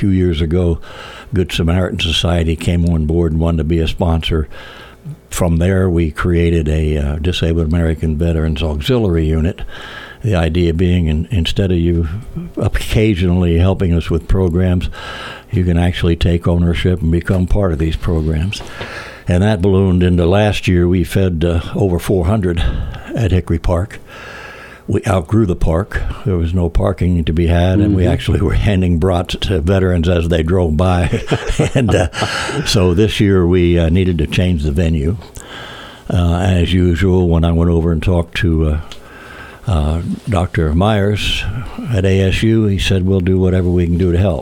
few years ago, Good Samaritan Society came on board and wanted to be a sponsor. From there, we created a Disabled American Veterans Auxiliary Unit. The idea being, instead of you occasionally helping us with programs, you can actually take ownership and become part of these programs. And that ballooned into last year. We fed over 400 at Hickory Park. We outgrew the park. There was no parking to be had, and we actually were handing brats to veterans as they drove by. And so this year we needed to change the venue. As usual, when I went over and talked to Dr. Myers at ASU, he said, we'll do whatever we can do to help.